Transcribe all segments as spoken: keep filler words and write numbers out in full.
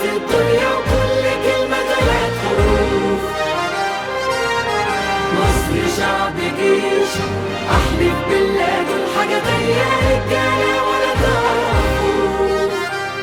في الدنيا وكل كلمة تلات حروف. مصر شعب جيش، أحلف بالله دول حاجة تانية رجالة ولا تعرفوش.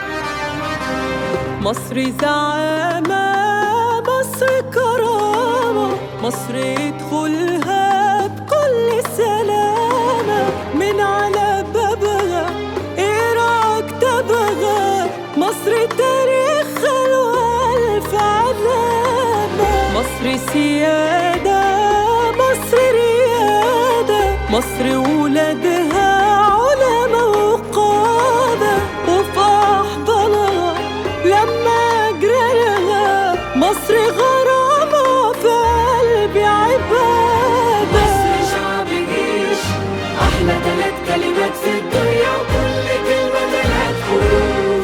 مصر زعامة، مصر كرامة، مصر يدخلها بكل سلامة، من على بابها إيراك تبغى، مصر تاريخها الألف علامة. مصر سيادة، مصر ريادة، مصر ولادها علماء وقادة، وفي أحضانها لما أجرالها مصر غرامة في قلبي عبادة. مصر شعب جيش، أحلى تلات كلمات في الدنيا وكل كلمة تلات حروف.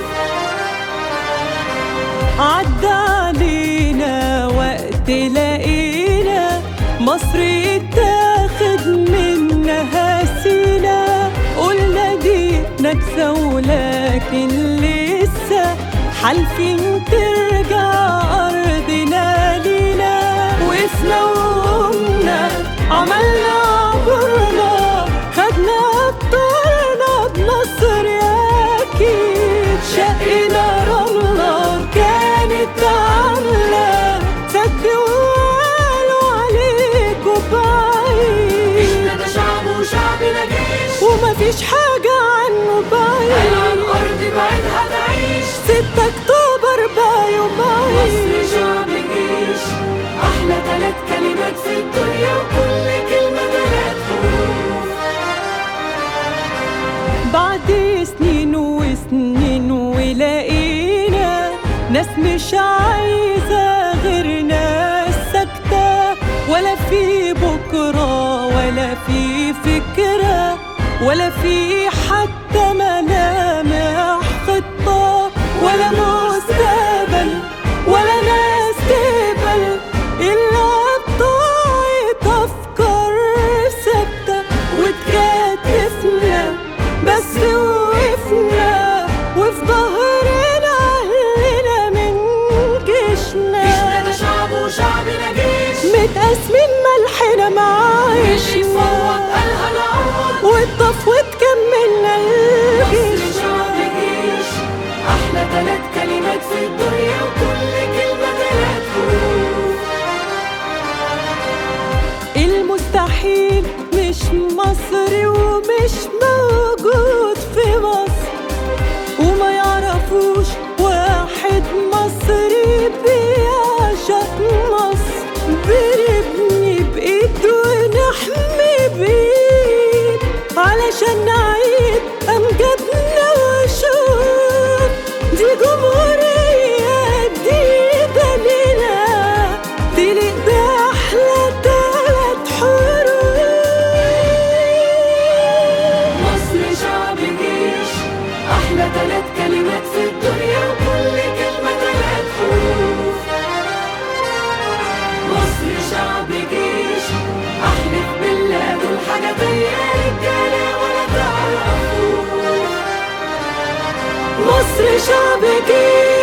عدى علينا وقت لقينا مصر يتاخد منها سينا، قلنا دي نكسة ولكن لسه حالفين ترجع أرضنا لينا. وقفنا وقمنا عملنا عبرنا، خدنا أبطالنا بنصر أكيد، شقنا رملة كانت عاملة سد وقالوا عليكوا بعيد. إحنا ده شعب وشعبنا جيش، ومفيش حاجة عنه بعيد، قال عن أرض بعيدها تعيش. ستة أكتوبر بايومين. مصر شعب جيش، أحلى تلات كلمات في الدنيا وكل كلمة تلات حروف. بعد سنين وسنين ولقينا ناس مش عايزة غير ناس ساكتة، ولا في بكرة ولا في فكرة ولا في حتى ملامح خطة، ولا مستقبل ولا ناس تقبل إلا بطاقة أفكار ثابتة. واتكاتفنا بس وقفنا، وفي ظهرنا أهلنا من جيشنا. إحنا ده شعب وشعبنا جيش، متقاسمين ملحنا اللي معايشنا، يفوض قالها نعوض. والطفوة كملنا الجيش. مصر شعب جيش، أحلى تلات كلمات في الدنيا وكل كلمة تلات حروف. المستحيل مش مصري ومش موجود في مصر، وما يعرفوش واحد مصري بيعشق مصر. بنبني بإيد ونحمي بإيد علشان نعيد أمجادنا وشوف دي جمهورية جديدة لنا تليق بأحلى تلات حروف. مصر شعب جيش، أحلى تلات كلمات في الدنيا وكل كلمة تلات حروف. مصر شعب جيش، أحلف بالله دول حاجة تانية رجالة ولا تعرفوش. مصر شعب جيش.